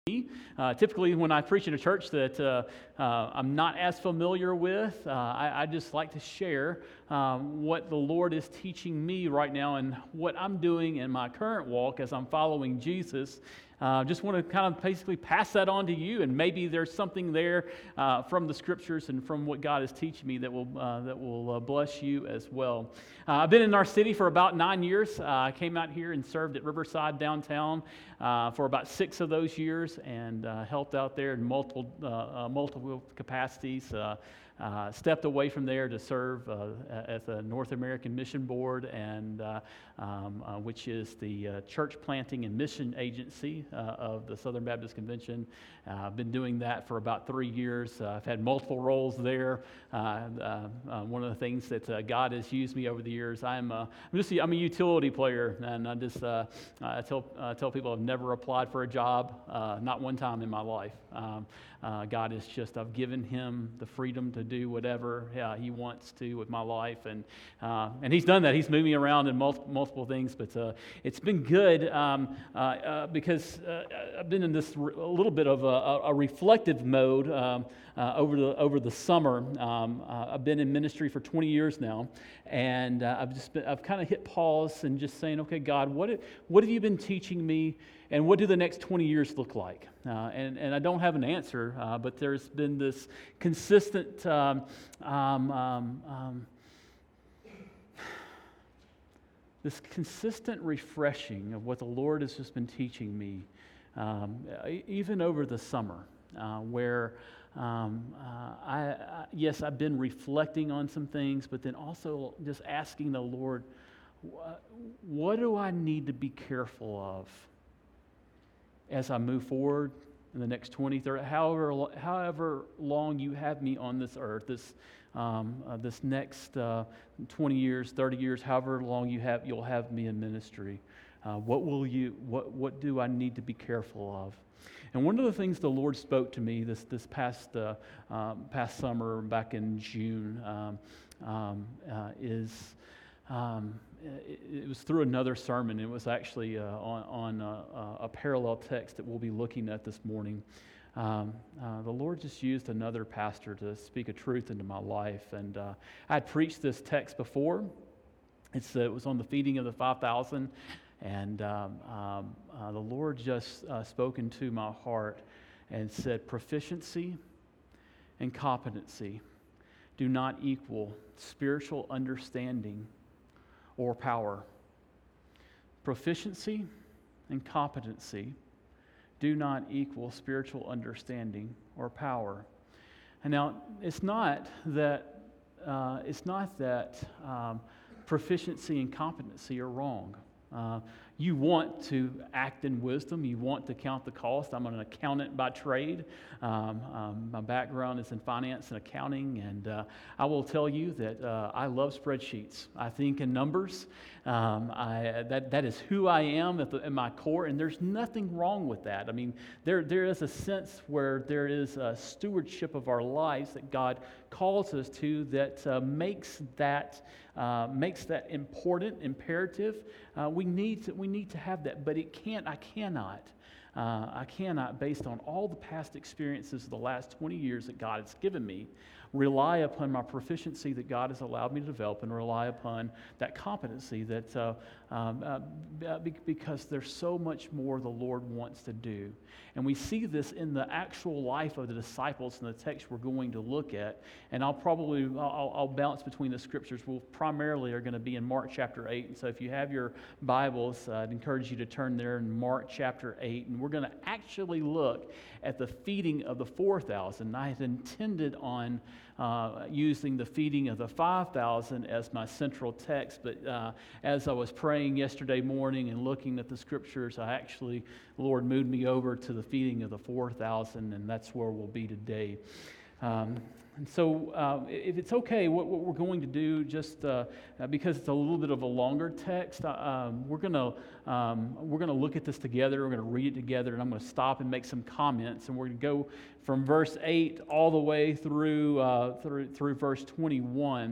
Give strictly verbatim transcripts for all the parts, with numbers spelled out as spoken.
Uh, typically, when I preach in a church that uh, uh, I'm not as familiar with, uh, I, I just like to share um, what the Lord is teaching me right now and what I'm doing in my current walk as I'm following Jesus. Uh, just want to kind of basically pass that on to you, and maybe there's something there uh, from the Scriptures and from what God is teaching me that will uh, that will uh, bless you as well. Uh, I've been in our city for about nine years. Uh, I came out here and served at Riverside downtown uh, for about six of those years, and uh, helped out there in multiple uh, uh, multiple capacities. Uh, Uh, stepped away from there to serve uh, at the North American Mission Board, and uh, um, uh, which is the uh, church planting and mission agency uh, of the Southern Baptist Convention. Uh, I've been doing that for about three years. Uh, I've had multiple roles there. Uh, uh, uh, one of the things that uh, God has used me over the years, I'm, uh, I'm just I'm a utility player, and I just uh, I tell uh, tell people I've never applied for a job, uh, not one time in my life. Um, Uh, God is just, I've given him the freedom to do whatever uh, he wants to with my life. And uh, and he's done that. He's moved me around in multiple, multiple things. But uh, it's been good um, uh, uh, because uh, I've been in this re- a little bit of a, a reflective mode um, uh, over the over the summer. Um, uh, I've been in ministry for twenty years now. And uh, I've just been, I've kind of hit pause and just saying, okay, God, what, what have you been teaching me? And what do the next twenty years look like? Uh, and, and I don't have an answer, uh, but there's been this consistent um, um, um, um, this consistent refreshing of what the Lord has just been teaching me, um, even over the summer, uh, where um, uh, I, I yes, I've been reflecting on some things, but then also just asking the Lord, what, what do I need to be careful of as I move forward in the next twenty, thirty, however, however long you have me on this earth, this um, uh, this next uh, twenty years, thirty years, however long you have, you'll have me in ministry. Uh, what will you? What what do I need to be careful of? And one of the things the Lord spoke to me this this past uh, um, past summer, back in June, um, um, uh, is. Um, it, it was through another sermon. It was actually uh, on, on uh, a parallel text that we'll be looking at this morning. Um, uh, the Lord just used another pastor to speak a truth into my life. And uh, I had preached this text before. It's, uh, it was on the feeding of the five thousand. And um, um, uh, the Lord just uh, spoke into my heart and said, proficiency and competency do not equal spiritual understanding or power. Proficiency and competency do not equal spiritual understanding or power. And now, it's not that uh, it's not that um, proficiency and competency are wrong. Uh, you want to act in wisdom. You want to count the cost. I'm an accountant by trade. Um, um, my background is in finance and accounting, and uh, I will tell you that uh, I love spreadsheets. I think in numbers. Um, I, that that is who I am at, the, at my core, and there's nothing wrong with that. I mean, there there is a sense where there is a stewardship of our lives that God calls us to that uh, makes that uh, makes that important, imperative. Uh, we need to we need to have that, but it can't. I cannot. Uh, I cannot, based on all the past experiences of the last twenty years that God has given me, rely upon my proficiency that God has allowed me to develop, and rely upon that competency that uh, um, uh, because there's so much more the Lord wants to do. And we see this in the actual life of the disciples in the text we're going to look at. And I'll probably, I'll, I'll bounce between the scriptures. We'll primarily are going to be in Mark chapter eight. And so if you have your Bibles, uh, I'd encourage you to turn there in Mark chapter eight. And we're going to actually look at the feeding of the four thousand. I had intended on uh, using the feeding of the five thousand as my central text, but uh, as I was praying yesterday morning and looking at the scriptures, I actually, the Lord moved me over to the feeding of the four thousand, and that's where we'll be today. Um, And so, uh, if it's okay, what, what we're going to do, just uh, because it's a little bit of a longer text, uh, um, we're gonna um, we're gonna look at this together. We're gonna read it together, and I'm gonna stop and make some comments. And we're gonna go from verse eight all the way through uh, through through verse twenty-one.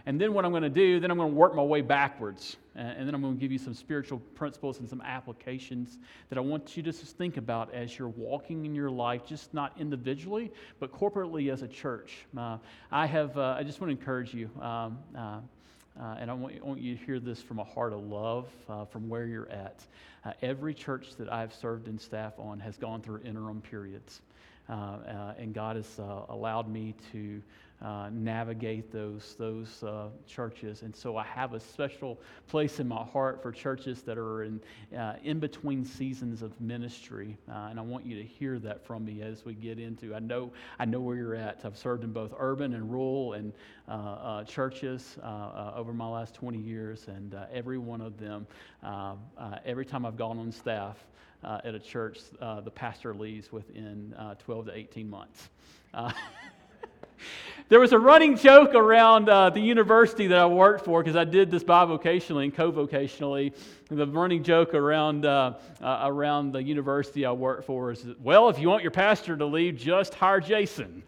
And then what I'm going to do, then I'm going to work my way backwards. And, and then I'm going to give you some spiritual principles and some applications that I want you to just think about as you're walking in your life, just not individually, but corporately as a church. Uh, I have, uh, I just want to encourage you, um, uh, uh, and I want, I want you to hear this from a heart of love, uh, from where you're at. Uh, every church that I've served in staff on has gone through interim periods. Uh, uh, and God has uh, allowed me to uh, navigate those those uh, churches, and so I have a special place in my heart for churches that are in uh, in between seasons of ministry, uh, and I want you to hear that from me as we get into. I know I know where you're at. I've served in both urban and rural and uh, uh, churches uh, uh, over my last twenty years, and uh, every one of them, uh, uh, every time I've gone on staff Uh, at a church, uh, the pastor leaves within uh, twelve to eighteen months. Uh, there was a running joke around uh, the university that I worked for, because I did this bivocationally and co-vocationally. The running joke around uh, uh, around the university I worked for is, well, if you want your pastor to leave, just hire Jason.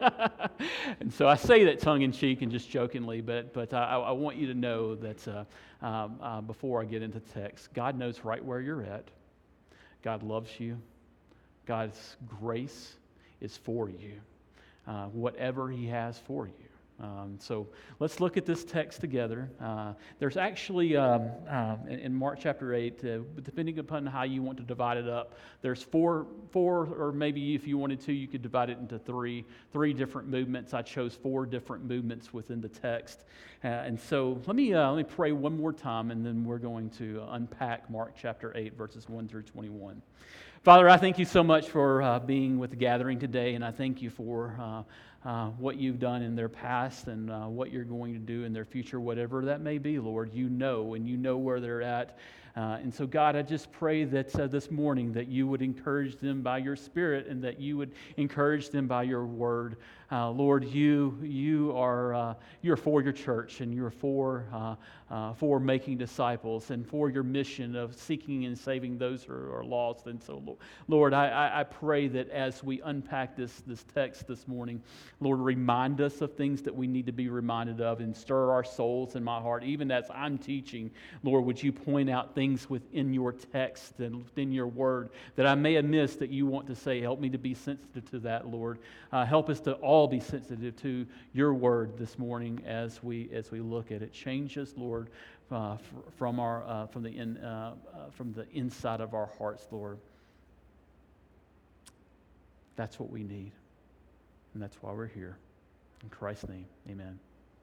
And so I say that tongue-in-cheek and just jokingly, but but I, I want you to know that uh, um, uh, before I get into text, God knows right where you're at. God loves you. God's grace is for you. Uh, whatever He has for you. Um, so let's look at this text together. Uh, there's actually, um, uh, in, in Mark chapter eight, uh, depending upon how you want to divide it up, there's four, four, or maybe if you wanted to, you could divide it into three, three different movements. I chose four different movements within the text. Uh, and so let me, uh, let me pray one more time, and then we're going to unpack Mark chapter eight, verses one through twenty-one. Father, I thank you so much for uh, being with the gathering today, and I thank you for uh, uh, what you've done in their past and uh, what you're going to do in their future, whatever that may be, Lord. You know, and you know where they're at. Uh, and so, God, I just pray that uh, this morning that you would encourage them by your Spirit, and that you would encourage them by your word. Uh, Lord, you you are uh, you're for your church, and you're for uh, uh, for making disciples, and for your mission of seeking and saving those who are lost. And so, Lord, I, I pray that as we unpack this this text this morning, Lord, remind us of things that we need to be reminded of, and stir our souls in my heart. Even as I'm teaching, Lord, would you point out things within your text and within your word that I may have missed that you want to say? Help me to be sensitive to that, Lord. Uh, help us to all be sensitive to your word this morning as we as we look at it. Change us, Lord, uh, f- from our uh, from the in, uh, uh, from the inside of our hearts, Lord. That's what we need, and that's why we're here. In Christ's name, amen.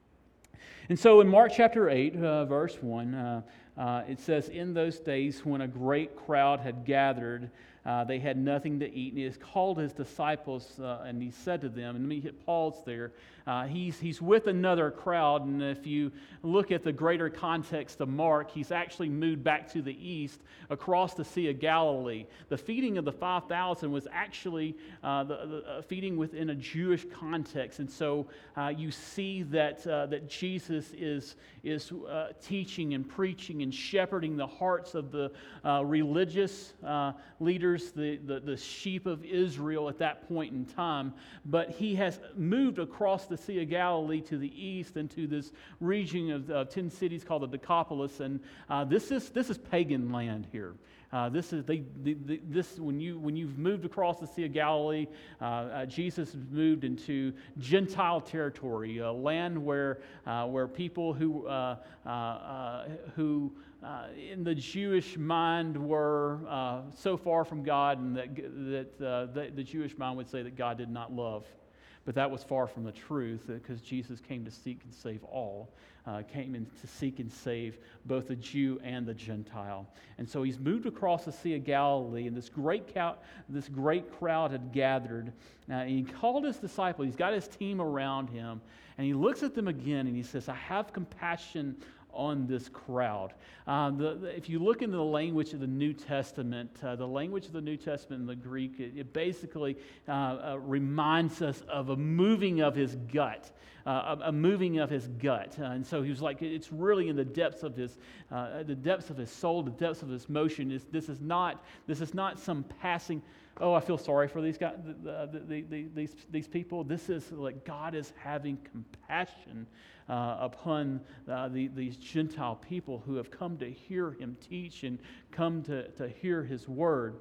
And so in Mark chapter eight, uh, verse one, uh, uh, it says, "In those days when a great crowd had gathered, uh, they had nothing to eat. And he has called his disciples, uh, and he said to them," and let me hit pause there. Uh, he's, he's with another crowd, and if you look at the greater context of Mark, he's actually moved back to the east across the Sea of Galilee. The feeding of the five thousand was actually uh, the, the uh, feeding within a Jewish context, and so uh, you see that uh, that Jesus is, is uh, teaching and preaching and shepherding the hearts of the uh, religious uh, leaders, the, the, the sheep of Israel at that point in time, but he has moved across the Sea of Galilee to the east and to this region of uh, ten cities called the Decapolis, and uh, this is this is pagan land here. Uh, this is they, the, the, this when you when you've moved across the Sea of Galilee, uh, uh, Jesus moved into Gentile territory, a land where uh, where people who uh, uh, uh, who uh, in the Jewish mind were uh, so far from God, and that that uh, the, the Jewish mind would say that God did not love. But that was far from the truth, because Jesus came to seek and save all, uh, came in to seek and save both the Jew and the Gentile. And so he's moved across the Sea of Galilee, and this great cow, this great crowd had gathered. Uh, and he called his disciples. He's got his team around him, and he looks at them again, and he says, "I have compassion on this crowd." Uh, the, the, if you look into the language of the New Testament, uh, the language of the New Testament in the Greek, it, it basically uh, uh, reminds us of a moving of his gut, uh, a, a moving of his gut. Uh, and so he was like, it's really in the depths of his, uh, the depths of his soul, the depths of his motion. It's, this is not, this is not some passing oh, I feel sorry for these guys, the, the, the, the, these, these people. This is like God is having compassion uh, upon uh, the, these Gentile people who have come to hear him teach and come to, to hear his word.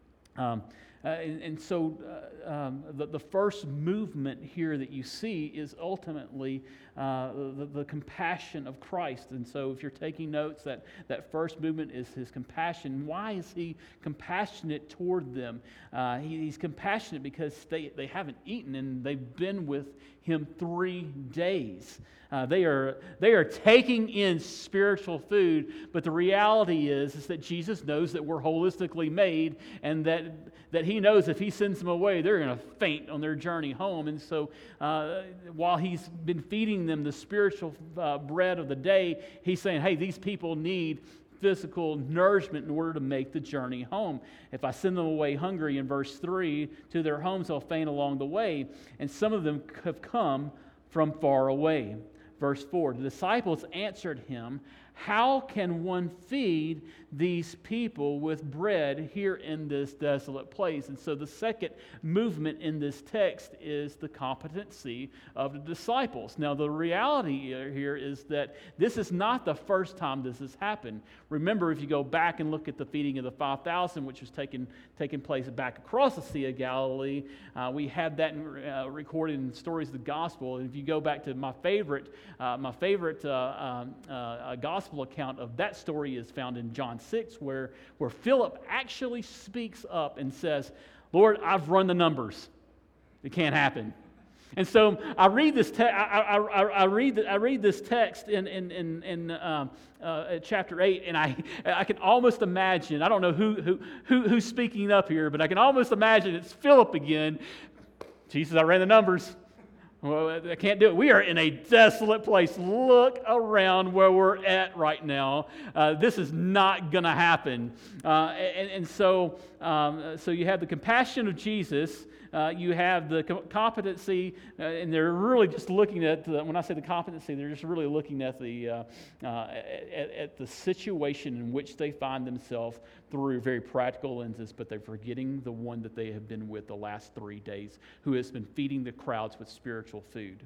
Um, uh, and, and so uh, um, the, the first movement here that you see is ultimately uh, the, the compassion of Christ. And so if you're taking notes, that, that first movement is his compassion. Why is he compassionate toward them? Uh, he, he's compassionate because they, they haven't eaten and they've been with him three days. Uh, they are they are taking in spiritual food, but the reality is, is that Jesus knows that we're holistically made, and that that he knows if he sends them away, they're going to faint on their journey home. And so uh, while he's been feeding them the spiritual uh, bread of the day, he's saying, hey, these people need physical nourishment in order to make the journey home. If I send them away hungry, in verse three, to their homes, they'll faint along the way. And some of them have come from far away. Verse four, the disciples answered him, how can one feed these people with bread here in this desolate place? And so the second movement in this text is the competency of the disciples. Now the reality here is that this is not the first time this has happened. Remember, if you go back and look at the feeding of the five thousand, which was taking, taking place back across the Sea of Galilee, uh, we have that in, uh, recorded in Stories of the Gospel. And if you go back to my favorite, uh, my favorite uh, um, uh, gospel account of that story is found in John six, where, where Philip actually speaks up and says, Lord, I've run the numbers. It can't happen. And so I read this. Te- I, I, I, I read. The, I read this text in in in, in um, uh, chapter eight, and I I can almost imagine. I don't know who who who who's speaking up here, but I can almost imagine it's Philip again. Jesus, I ran the numbers. Well, I can't do it. We are in a desolate place. Look around where we're at right now. Uh, this is not going to happen. Uh, and, and so, um, so you have the compassion of Jesus. Uh, you have the com- competency, uh, and they're really just looking at, the, when I say the competency, they're just really looking at the, uh, uh, at, at the situation in which they find themselves through very practical lenses, but they're forgetting the one that they have been with the last three days, who has been feeding the crowds with spiritual food.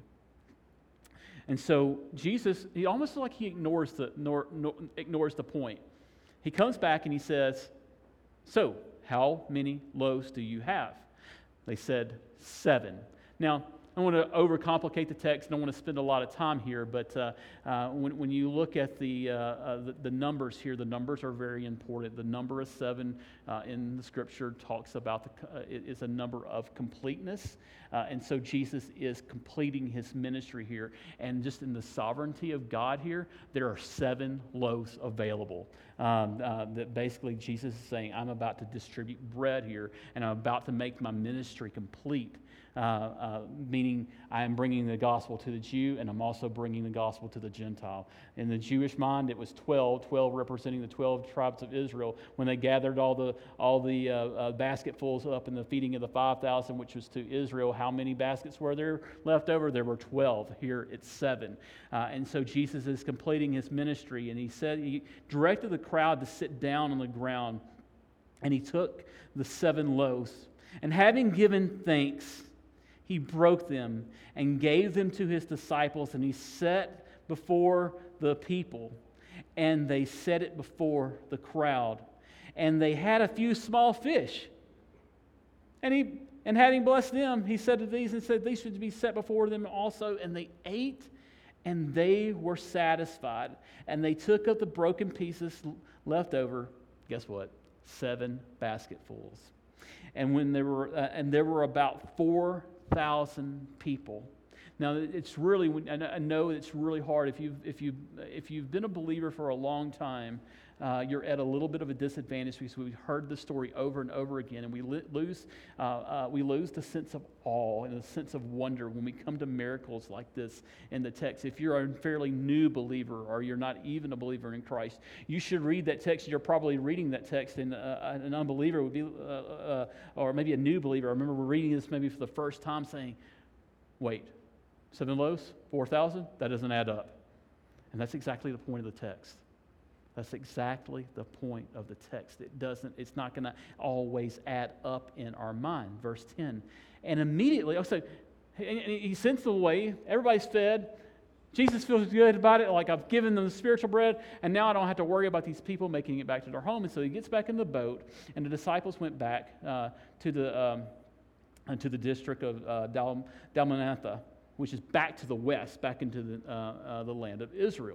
And so Jesus, he almost like he ignores the, nor, nor, ignores the point. He comes back and he says, so, how many loaves do you have? They said, seven. Now, I don't want to overcomplicate the text. I don't want to spend a lot of time here, but uh, uh, when, when you look at the, uh, uh, the the numbers here, the numbers are very important. The number of seven uh, in the Scripture talks about the uh, it is a number of completeness, uh, and so Jesus is completing his ministry here. And just in the sovereignty of God here, there are seven loaves available. Um, uh, that basically Jesus is saying, I'm about to distribute bread here, and I'm about to make my ministry complete. Uh, uh, meaning I am bringing the gospel to the Jew, and I'm also bringing the gospel to the Gentile. In the Jewish mind, it was twelve, twelve representing the twelve tribes of Israel. When they gathered all the all the uh, uh, basketfuls up in the feeding of the five thousand, which was to Israel, how many baskets were there left over? There were twelve. Here it's seven. Uh, and so Jesus is completing his ministry, and he said he directed the crowd to sit down on the ground, and he took the seven loaves, and having given thanks, he broke them and gave them to his disciples, and he set before the people, and they set it before the crowd. And they had a few small fish. And he and having blessed them, he said to these, and said, these should be set before them also. And they ate, and they were satisfied. And they took up the broken pieces left over. Guess what? Seven basketfuls. And when there were, uh, and there were about four thousand people. Now, it's really, I know it's really hard if you've if you if you've been a believer for a long time. Uh, you're at a little bit of a disadvantage because we've heard the story over and over again, and we li- lose uh, uh, we lose the sense of awe and the sense of wonder when we come to miracles like this in the text. If you're a fairly new believer or you're not even a believer in Christ, you should read that text. You're probably reading that text, and uh, an unbeliever would be, uh, uh, or maybe a new believer. I remember reading this maybe for the first time, saying, "Wait, seven loaves, four thousand? That doesn't add up." And that's exactly the point of the text. That's exactly the point of the text. It doesn't, it's not going to always add up in our mind. Verse ten. And immediately, oh, so he, he sends them away. Everybody's fed. Jesus feels good about it, like I've given them the spiritual bread, and now I don't have to worry about these people making it back to their home. And so he gets back in the boat, and the disciples went back uh, to the um, uh, to the district of uh, Dal- Dalmanatha, which is back to the west, back into the uh, uh, the land of Israel.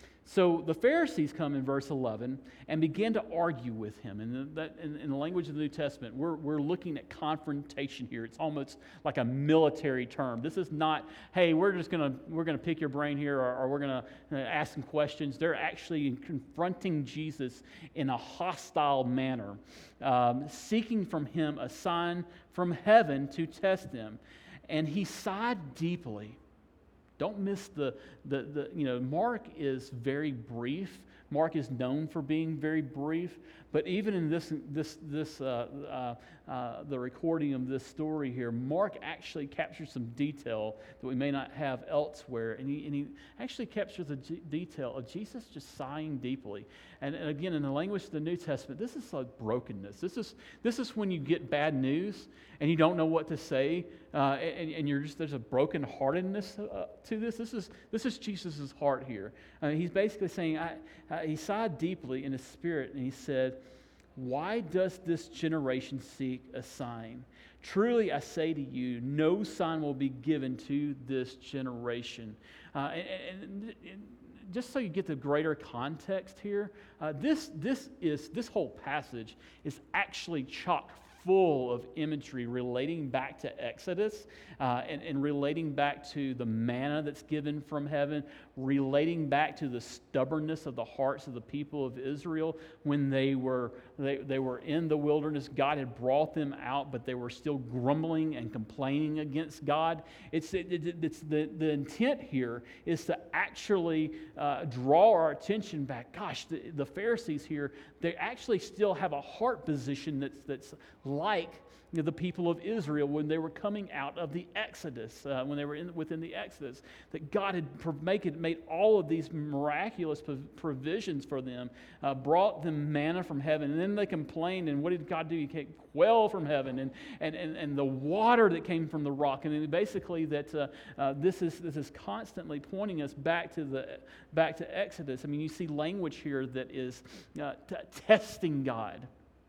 So the Pharisees come in verse eleven and begin to argue with him. And that, in, in the language of the New Testament, we're, we're looking at confrontation here. It's almost like a military term. This is not, hey, we're just going to we're gonna pick your brain here, or, or we're going to ask some questions. They're actually confronting Jesus in a hostile manner, um, seeking from him a sign from heaven to test him. And he sighed deeply. Don't miss the, the, the, you know, Mark is very brief. Mark is known for being very brief, but even in this, this, this, uh, uh, uh, the recording of this story here, Mark actually captures some detail that we may not have elsewhere, and he, and he actually captures the g- detail of Jesus just sighing deeply. And, and again, in the language of the New Testament, this is like brokenness. This is this is when you get bad news and you don't know what to say, uh, and, and you're just there's a brokenheartedness uh, to this. This is this is Jesus' heart here. Uh, he's basically saying, I, uh, he sighed deeply in his spirit, and he said, "Why does this generation seek a sign? Truly I say to you, no sign will be given to this generation." Uh, and, and, and just so you get the greater context here, uh, this this is this whole passage is actually chock full of imagery relating back to Exodus uh, and, and relating back to the manna that's given from heaven, relating back to the stubbornness of the hearts of the people of Israel when they were they, they were in the wilderness. God had brought them out, but they were still grumbling and complaining against God. It's, it, it, it's the, the intent here is to actually uh, draw our attention back. Gosh, the, the Pharisees here, they actually still have a heart position that's that's like you know, the people of Israel when they were coming out of the Exodus, uh, when they were in, within the Exodus, that God had pro- make it, made all of these miraculous provisions for them, uh, brought them manna from heaven, and then they complained, and what did God do? He came quail from heaven, and, and, and, and the water that came from the rock, and then basically that uh, uh, this is this is constantly pointing us back to the back to Exodus. I mean, you see language here that is uh, t- testing God.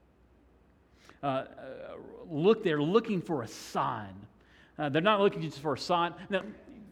Uh, uh, look, they're looking for a sign. Uh, they're not looking just for a sign. Now,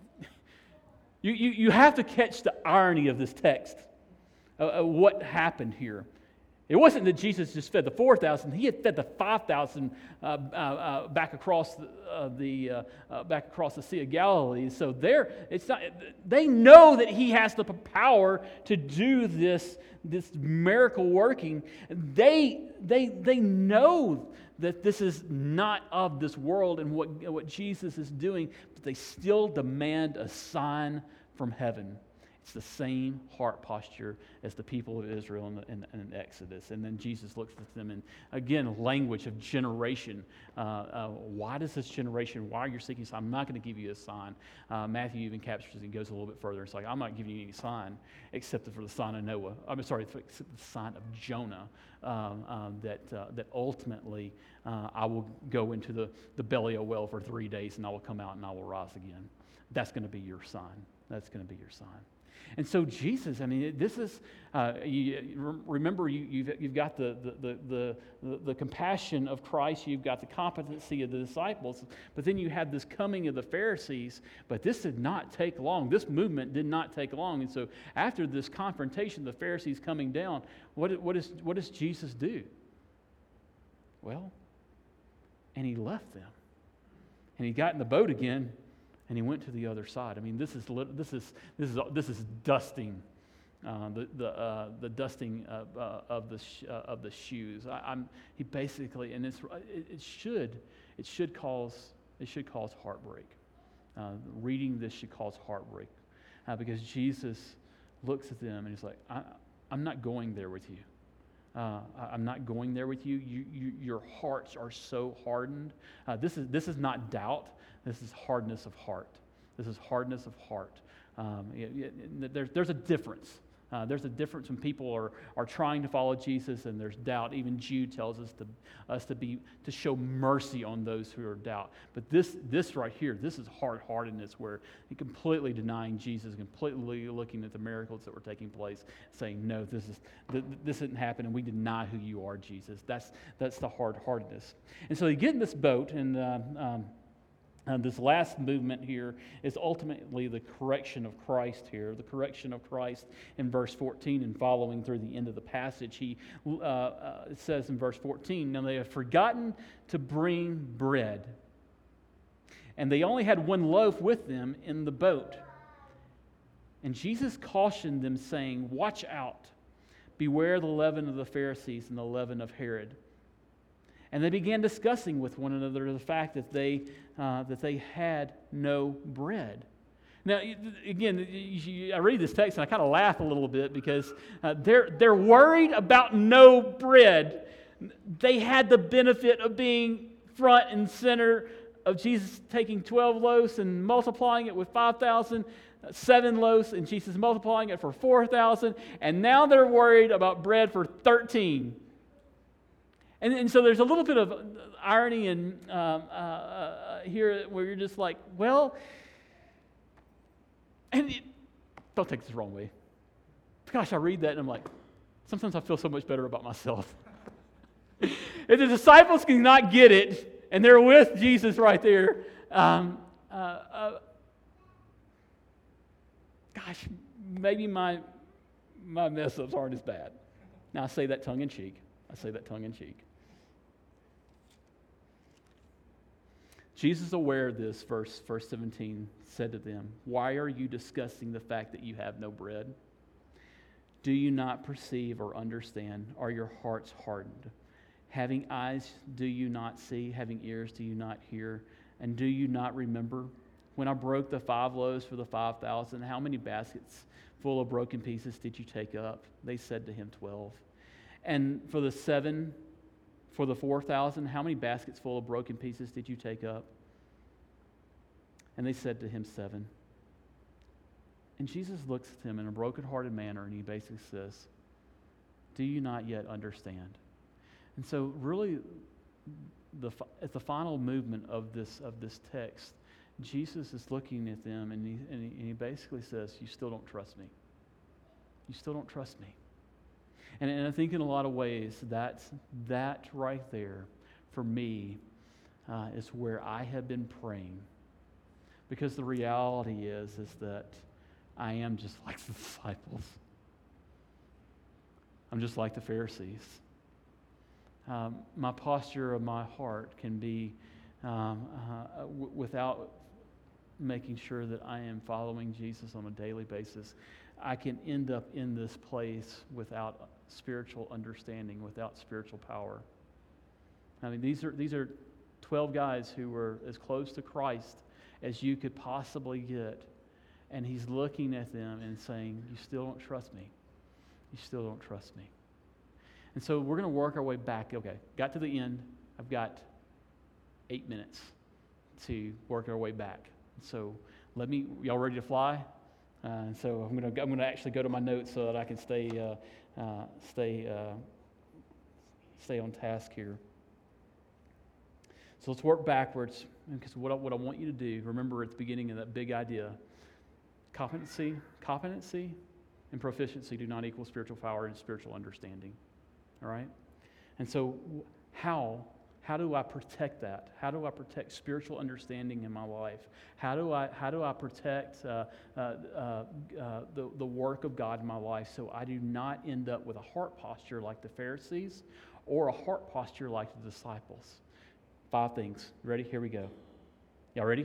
you, you, you have to catch the irony of this text, uh, uh, what happened here. It wasn't that Jesus just fed the four thousand. He had fed the five thousand uh, uh, uh, back across the, uh, the uh, uh, back across the Sea of Galilee. So they're, it's not, they know that he has the power to do this, this miracle working. They, they, they know that this is not of this world and what, what Jesus is doing, but they still demand a sign from heaven. It's the same heart posture as the people of Israel in, the, in, in Exodus. And then Jesus looks at them and, again, language of generation. Uh, uh, why does this generation, why are you seeking a sign? I'm not going to give you a sign. Uh, Matthew even captures it and goes a little bit further. It's like, I'm not giving you any sign except for the sign of Noah. I'm sorry, except the sign of Jonah, um, um, that uh, that ultimately uh, I will go into the, the belly of a whale for three days and I will come out and I will rise again. That's going to be your sign. That's going to be your sign. And so Jesus, I mean, this is, uh, you, remember you, you've, you've got the, the, the, the, the compassion of Christ, you've got the competency of the disciples, but then you have this coming of the Pharisees, but this did not take long. This movement did not take long. And so after this confrontation, the Pharisees coming down, what, what, is, what does Jesus do? Well, and he left them. And he got in the boat again, and he went to the other side. I mean, this is this is this is this is dusting, uh, the the uh, the dusting of, uh, of the sh- uh, of the shoes. I, I'm he basically, and it's it, it should it should cause it should cause heartbreak. Uh, reading this should cause heartbreak, uh, because Jesus looks at them and he's like, I, "I'm not going there with you. Uh, I'm not going there with you. You, you. Your hearts are so hardened. Uh, this is this is not doubt. This is hardness of heart. This is hardness of heart. Um, it, it, there's there's a difference. Uh, there's a difference when people are, are trying to follow Jesus and there's doubt. Even Jude tells us to us to be to show mercy on those who are doubt. But this this right here, this is hard-heartedness, where you're completely denying Jesus, completely looking at the miracles that were taking place, saying, "No, this is th- this didn't happen, and we deny who you are, Jesus." That's that's the hard-heartedness. And so they get in this boat, and uh, um, Uh, this last movement here is ultimately the correction of Christ here. The correction of Christ in verse fourteen and following through the end of the passage. He uh, uh, it says in verse fourteen, "Now they have forgotten to bring bread, and they only had one loaf with them in the boat. And Jesus cautioned them, saying, 'Watch out, beware the leaven of the Pharisees and the leaven of Herod.' And they began discussing with one another the fact that they uh, that they had no bread." Now, again, I read this text and I kind of laugh a little bit because uh, they're they're worried about no bread. They had the benefit of being front and center of Jesus taking twelve loaves and multiplying it with five thousand, seven loaves, and Jesus multiplying it for four thousand, and now they're worried about bread for thirteen. And, and so there's a little bit of irony in um, uh, uh, here where you're just like, well, and it, don't take this the wrong way. Gosh, I read that and I'm like, sometimes I feel so much better about myself. If the disciples cannot get it, and they're with Jesus right there, um, uh, uh, gosh, maybe my my mess-ups aren't as bad. Now, I say that tongue-in-cheek. I say that tongue-in-cheek. Jesus, aware of this, verse, verse seventeen, said to them, "Why are you discussing the fact that you have no bread? Do you not perceive or understand? Are your hearts hardened? Having eyes, do you not see? Having ears, do you not hear? And do you not remember? When I broke the five loaves for the five thousand, how many baskets full of broken pieces did you take up?" They said to him, twelve. "And for the seven, for the four thousand, how many baskets full of broken pieces did you take up?" And they said to him, seven. And Jesus looks at them in a broken-hearted manner, and he basically says, "Do you not yet understand?" And so really, the, at the final movement of this, of this text, Jesus is looking at them, and he, and he, and he basically says, "You still don't trust me. You still don't trust me." And, and I think in a lot of ways, that's, that right there, for me, uh, is where I have been praying. Because the reality is, is that I am just like the disciples. I'm just like the Pharisees. Um, my posture of my heart can be um, uh, w- without making sure that I am following Jesus on a daily basis. I can end up in this place without spiritual understanding, without spiritual power. I mean, these are these are twelve guys who were as close to Christ as you could possibly get, and he's looking at them and saying, "You still don't trust me. You still don't trust me." And so we're going to work our way back. Okay, got to the end. I've got eight minutes to work our way back. So let me. Y'all ready to fly? Uh, so I'm going to I'm going to actually go to my notes so that I can stay uh, uh, stay uh, stay on task here. So let's work backwards, because what I, what I want you to do, remember at the beginning of that big idea, competency, competency and proficiency do not equal spiritual power and spiritual understanding. All right? And so how how do I protect that? How do I protect spiritual understanding in my life? How do I how do I protect uh, uh, uh, uh, the, the work of God in my life so I do not end up with a heart posture like the Pharisees or a heart posture like the disciples? Five things. Ready? Here we go. Y'all ready?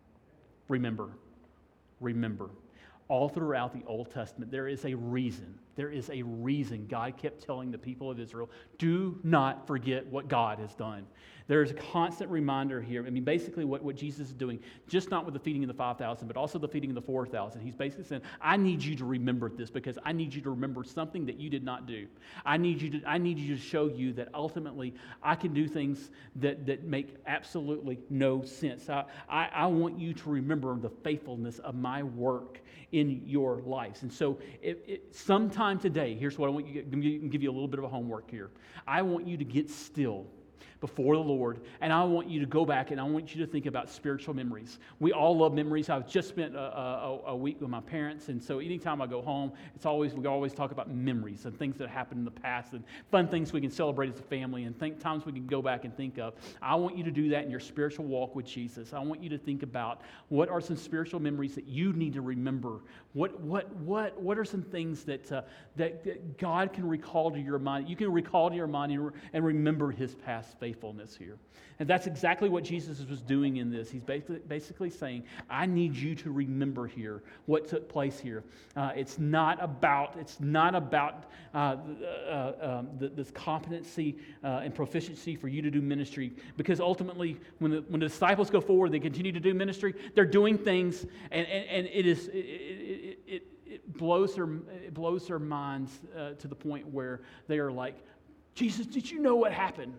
Remember. Remember. All throughout the Old Testament, there is a reason. There is a reason God kept telling the people of Israel, do not forget what God has done. There's a constant reminder here. I mean, basically what, what Jesus is doing, just not with the feeding of the five thousand, but also the feeding of the four thousand. He's basically saying, I need you to remember this because I need you to remember something that you did not do. I need you to, I need you to show you that ultimately I can do things that, that make absolutely no sense. I, I, I want you to remember the faithfulness of my work in your lives. And so it, it, sometime today, here's what I want you to give, give you a little bit of a homework here. I want you to get still before the Lord, and I want you to go back and I want you to think about spiritual memories. We all love memories. I've just spent a, a, a week with my parents, and so anytime I go home, it's always we always talk about memories and things that happened in the past and fun things we can celebrate as a family and think times we can go back and think of. I want you to do that in your spiritual walk with Jesus. I want you to think about what are some spiritual memories that you need to remember. What what what what are some things that uh, that, that God can recall to your mind? You can recall to your mind and, and remember His past faith. Faithfulness here. And that's exactly what Jesus was doing in this. He's basically, basically saying, I need you to remember here what took place here. Uh, it's not about, it's not about uh, uh, um, the, this competency uh, and proficiency for you to do ministry, because ultimately when the, when the disciples go forward, they continue to do ministry, they're doing things, and, and, and it is, it, it, it, it blows their, it blows their minds uh, to the point where they are like, Jesus, did you know what happened?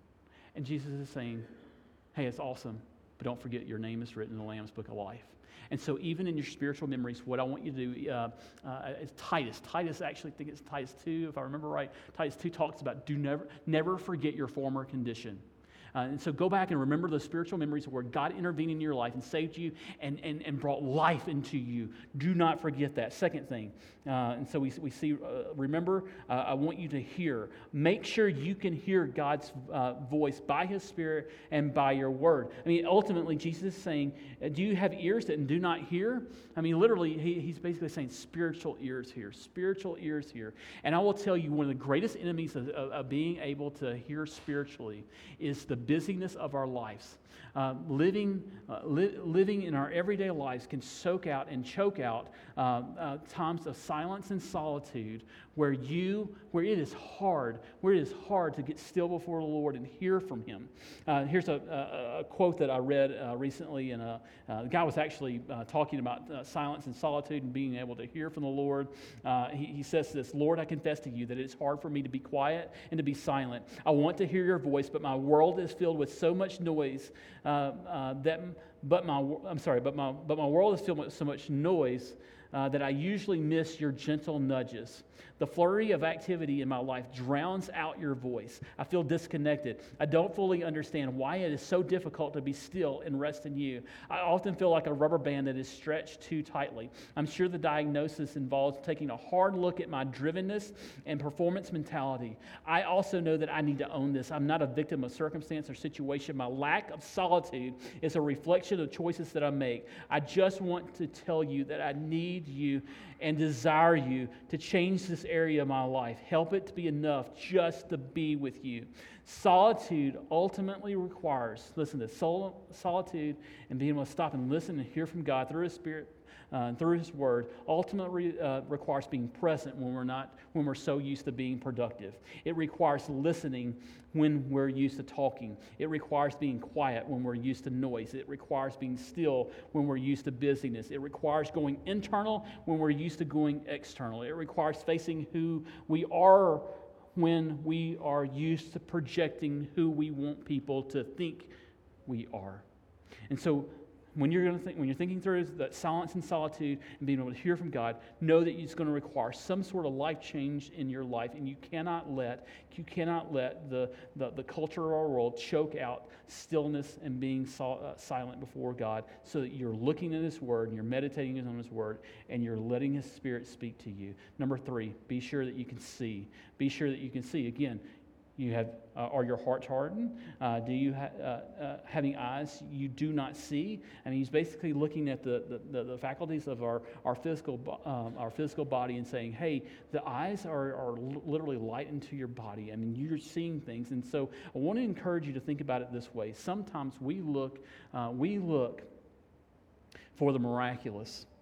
And Jesus is saying, hey, it's awesome, but don't forget your name is written in the Lamb's Book of Life. And so even in your spiritual memories, what I want you to do uh, uh, is Titus. Titus, actually, I think it's Titus two, if I remember right. Titus two talks about do never, never forget your former condition. Uh, and so go back and remember those spiritual memories where God intervened in your life and saved you and, and, and brought life into you. Do not forget that. Second thing, uh, and so we, we see, uh, remember, uh, I want you to hear. Make sure you can hear God's uh, voice by His Spirit and by your word. I mean, ultimately, Jesus is saying, do you have ears that do not hear? I mean, literally, he, he's basically saying spiritual ears here, spiritual ears here. And I will tell you, one of the greatest enemies of, of, of being able to hear spiritually is the busyness of our lives. Uh, living, uh, li- living in our everyday lives can soak out and choke out uh, uh, times of silence and solitude where you, where it is hard, where it is hard to get still before the Lord and hear from Him. Uh, here's a, a, a quote that I read uh, recently, and a, uh, the guy was actually uh, talking about uh, silence and solitude and being able to hear from the Lord. Uh, he, he says this, Lord, I confess to you that it's hard for me to be quiet and to be silent. I want to hear your voice, but my world is filled with so much noise uh, uh, that, but my, I'm sorry, but my, but my world is filled with so much noise uh, that I usually miss your gentle nudges. The flurry of activity in my life drowns out your voice. I feel disconnected. I don't fully understand why it is so difficult to be still and rest in you. I often feel like a rubber band that is stretched too tightly. I'm sure the diagnosis involves taking a hard look at my drivenness and performance mentality. I also know that I need to own this. I'm not a victim of circumstance or situation. My lack of solitude is a reflection of choices that I make. I just want to tell you that I need you and desire you to change this area of my life. Help it to be enough just to be with you. Solitude ultimately requires, listen to this, sol- solitude and being able to stop and listen and hear from God through His Spirit, uh, through His Word, ultimately uh, requires being present when we're not, when we're so used to being productive. It requires listening when we're used to talking. It requires being quiet when we're used to noise. It requires being still when we're used to busyness. It requires going internal when we're used to going external. It requires facing who we are when we are used to projecting who we want people to think we are. And so when you're going to think, when you're thinking through that silence and solitude and being able to hear from God, know that it's going to require some sort of life change in your life, and you cannot let you cannot let the the, the culture of our world choke out stillness and being sol- uh, silent before God, so that you're looking at His Word and you're meditating on His Word and you're letting His Spirit speak to you. Number three, be sure that you can see. Be sure that you can see. Again, you have, uh, are your hearts hardened? Uh, do you ha- uh, uh, having eyes you do not see? I mean, he's basically looking at the the, the, the faculties of our our physical um, our physical body and saying, hey, the eyes are are literally light into your body. I mean, you're seeing things, and so I want to encourage you to think about it this way. Sometimes we look uh, we look for the miraculous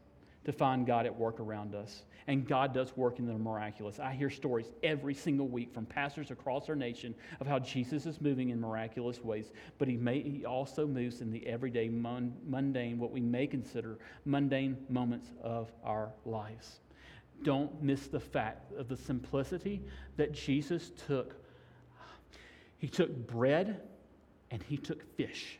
to find God at work around us. And God does work in the miraculous. I hear stories every single week from pastors across our nation of how Jesus is moving in miraculous ways, but he, may, he also moves in the everyday, mundane, what we may consider mundane moments of our lives. Don't miss the fact of the simplicity that Jesus took. He took bread and he took fish.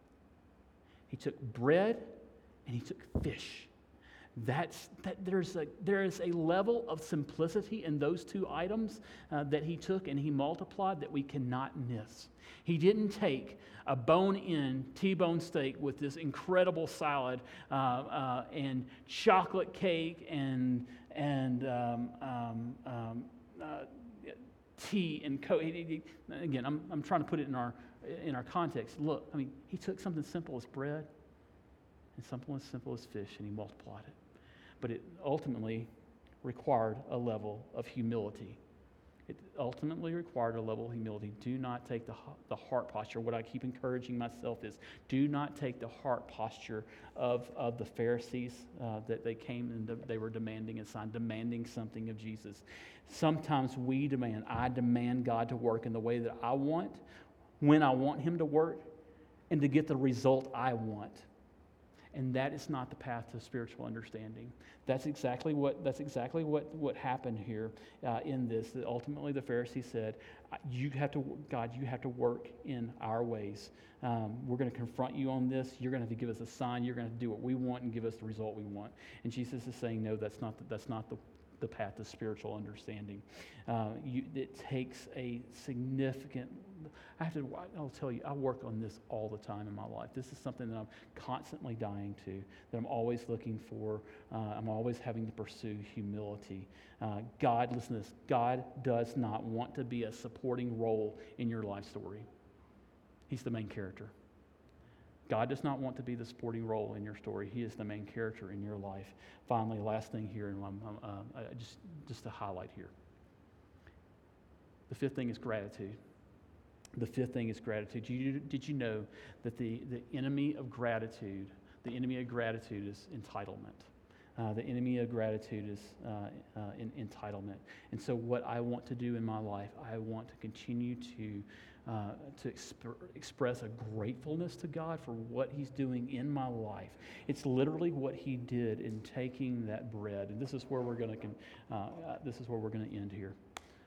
He took bread and he took fish. That's that there's a there is a level of simplicity in those two items uh, that he took and he multiplied that we cannot miss. He didn't take a bone-in T-bone steak with this incredible salad uh, uh, and chocolate cake and and um, um, um, uh, tea and coke. Again, I'm I'm trying to put it in our in our context. Look, I mean, he took something simple as bread and something as simple as fish, and he multiplied it. But it ultimately required a level of humility. It ultimately required a level of humility. Do not take the, the heart posture. What I keep encouraging myself is, do not take the heart posture of, of the Pharisees uh, that they came and de- they were demanding a sign, demanding something of Jesus. Sometimes we demand, I demand God to work in the way that I want, when I want him to work, and to get the result I want. And that is not the path to spiritual understanding. That's exactly what that's exactly what, what happened here uh, in this. That ultimately, the Pharisee said, "You have to, God, you have to work in our ways. Um, we're going to confront you on this. You're going to have to give us a sign. You're going to have to do what we want and give us the result we want." And Jesus is saying, "No, that's not the, that's not the." the path to spiritual understanding. Uh, you, it takes a significant, I have to, I'll tell you, I work on this all the time in my life. This is something that I'm constantly dying to, that I'm always looking for. Uh, I'm always having to pursue humility. Uh, God, listen to this, God does not want to be a supporting role in your life story. He's the main character. God does not want to be the supporting role in your story. He is the main character in your life. Finally, last thing here, and um, uh, just, just to highlight here. The fifth thing is gratitude. The fifth thing is gratitude. Did you, did you know that the, the enemy of gratitude, the enemy of gratitude is entitlement? Uh, the enemy of gratitude is uh, uh, in, entitlement. And so what I want to do in my life, I want to continue to Uh, to exp- express a gratefulness to God for what he's doing in my life. It's literally what he did in taking that bread. And this is where we're going to uh, uh, this is where we're going to end here.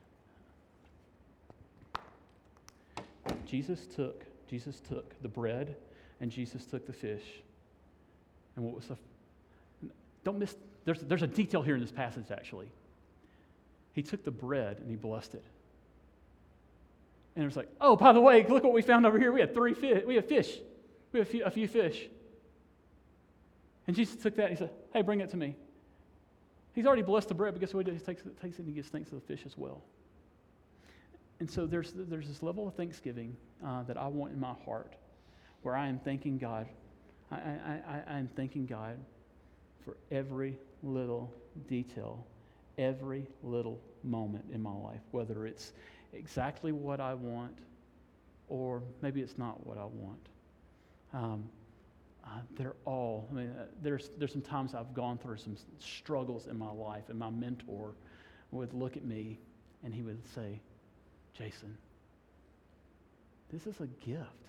Jesus took Jesus took the bread and Jesus took the fish. And what was the don't miss there's there's a detail here in this passage actually. He took the bread and he blessed it. And it was like, oh, by the way, look what we found over here. We had three fish. We have fish. We have a few, a few fish. And Jesus took that and he said, hey, bring it to me. He's already blessed the bread, but guess what he does? He takes it, takes it and he gives thanks to the fish as well. And so there's, there's this level of thanksgiving uh, that I want in my heart where I am thanking God. I, I, I, I am thanking God for every little detail, every little moment in my life, whether it's exactly what I want, or maybe it's not what I want. Um, uh, they're all, I mean, uh, there's there's some times I've gone through some struggles in my life, and my mentor would look at me, and he would say, Jason, this is a gift.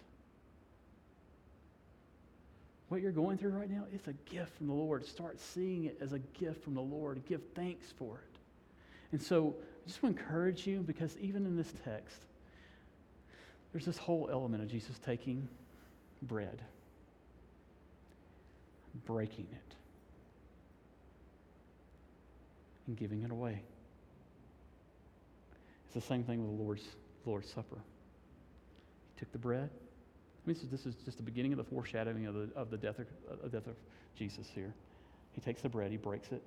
What you're going through right now, it's a gift from the Lord. Start seeing it as a gift from the Lord. Give thanks for it. And so I just want to encourage you, because even in this text, there's this whole element of Jesus taking bread, breaking it, and giving it away. It's the same thing with the Lord's, Lord's Supper. He took the bread. I mean, this is just the beginning of the foreshadowing of the, of the death, of, of death of Jesus here. He takes the bread, he breaks it,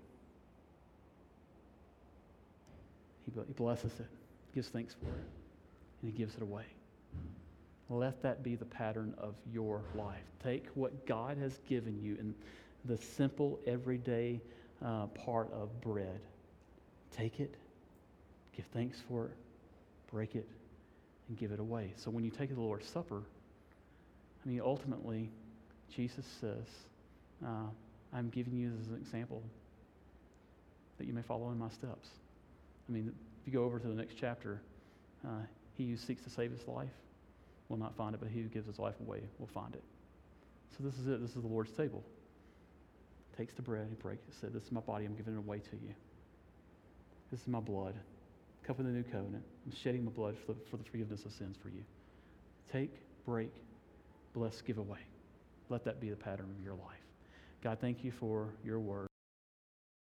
he blesses it, gives thanks for it, and he gives it away. Let that be the pattern of your life. Take what God has given you in the simple, everyday uh, part of bread. Take it, give thanks for it, break it, and give it away. So when you take the Lord's Supper, I mean, ultimately, Jesus says, uh, I'm giving you as an example that you may follow in my steps. I mean, if you go over to the next chapter, uh, he who seeks to save his life will not find it, but he who gives his life away will find it. So this is it. This is the Lord's table. Takes the bread, he breaks it, said, this is my body, I'm giving it away to you. This is my blood, cup of the new covenant. I'm shedding my blood for the, for the forgiveness of sins for you. Take, break, bless, give away. Let that be the pattern of your life. God, thank you for your word.